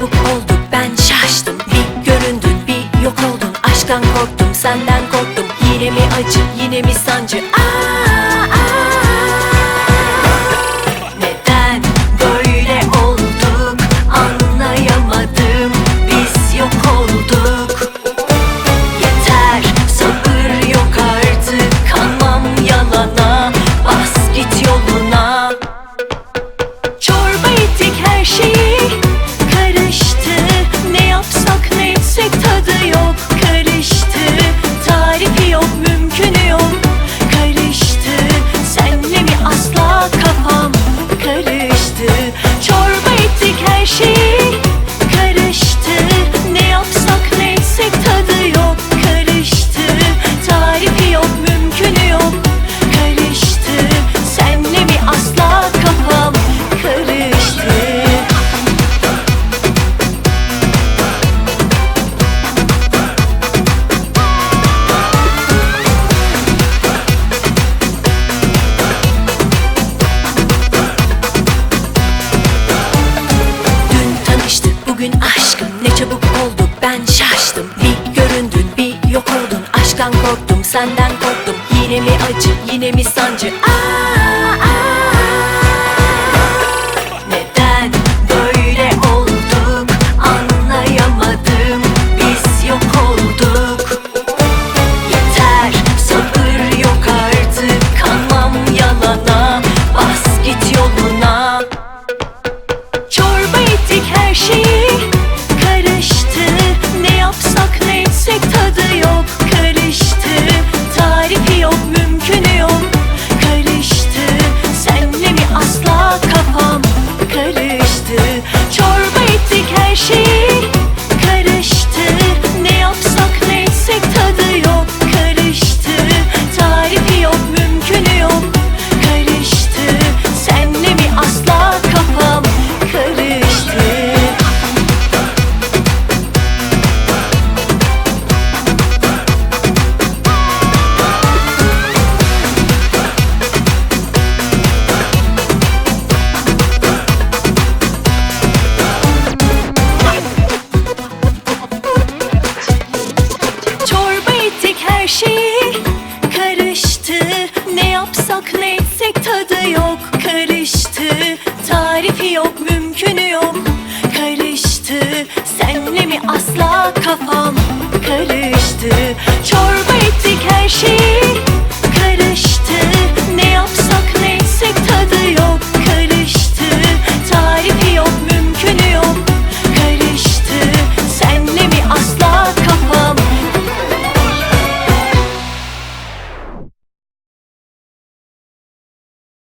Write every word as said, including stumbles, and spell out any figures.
çabuk oldu ben şaştım. Bir göründün bir yok oldun. Aşktan korktum senden korktum. Yine mi acı yine mi sancı? Aa, aa. Neden böyle olduk anlayamadım. Biz yok olduk. Yeter sabır yok artık. Kanmam yalana. Bas git yoluna. Çorba ettik her şeyi. Karıştı. Ne yapsak ne etsek tadı yok. Karıştı. Tarifi yok mümkünü yok. Karıştı. Senle mi asla kafam karıştı. Çorba ettik her şeyi. Karıştı. Ne yapsak ne etsek tadı yok. Karıştı. Tarifi yok mümkünü yok. Karıştı. Senle mi asla kafam karıştı. Dün tanıştık bugün aşkım. Ne çabuk oldu ben şaştım. Bir göründün bir yok oldun. Aşktan korktum senden korktum. Yine mi acı yine mi sancı? Aa, aa. Neden böyle olduk anlayamadım. Biz yok olduk. Yeter sabır yok artık. Kanmam yalana. Bas git yoluna. Çorba ettik her şeyi. Karıştı. Ne yapsak ne etsek tadı yok. Karıştı. Tarifi yok mümkünü yok. Karıştı. Senle mi asla kafam karıştı. Çorba ettik her şeyi. Karıştı. Ne yapsak ne etsek tadı yok. Karıştı. Tarifi yok mümkünü yok. Karıştı. Senle mi asla kafam karıştı. Çorba ettik her şeyi. Karıştı. Ne yapsak ne etsek tadı yok. Karıştı. Tarifi yok mümkünü yok. Karıştı. Senle mi asla kafam karıştı. Çorba